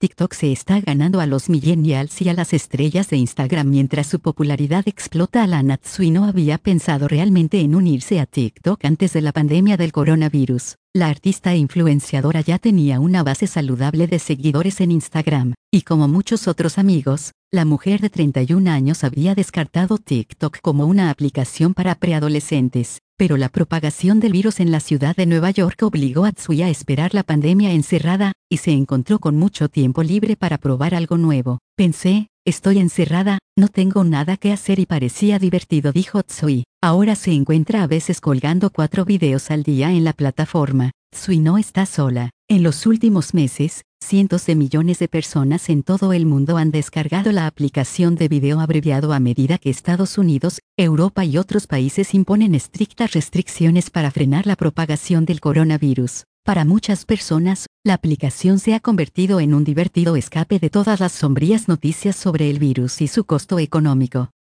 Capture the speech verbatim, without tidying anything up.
TikTok se está ganando a los millennials y a las estrellas de Instagram mientras su popularidad explota. La Natsui no había pensado realmente en unirse a TikTok antes de la pandemia del coronavirus. La artista e influenciadora ya tenía una base saludable de seguidores en Instagram, y como muchos otros amigos, la mujer de treinta y un años había descartado TikTok como una aplicación para preadolescentes. Pero la propagación del virus en la ciudad de Nueva York obligó a Tsui a esperar la pandemia encerrada, y se encontró con mucho tiempo libre para probar algo nuevo. Pensé, estoy encerrada, no tengo nada que hacer y parecía divertido, dijo Tsui. Ahora se encuentra a veces colgando cuatro videos al día en la plataforma. Tsui no está sola. En los últimos meses, cientos de millones de personas en todo el mundo han descargado la aplicación de video abreviado a medida que Estados Unidos, Europa y otros países imponen estrictas restricciones para frenar la propagación del coronavirus. Para muchas personas, la aplicación se ha convertido en un divertido escape de todas las sombrías noticias sobre el virus y su costo económico.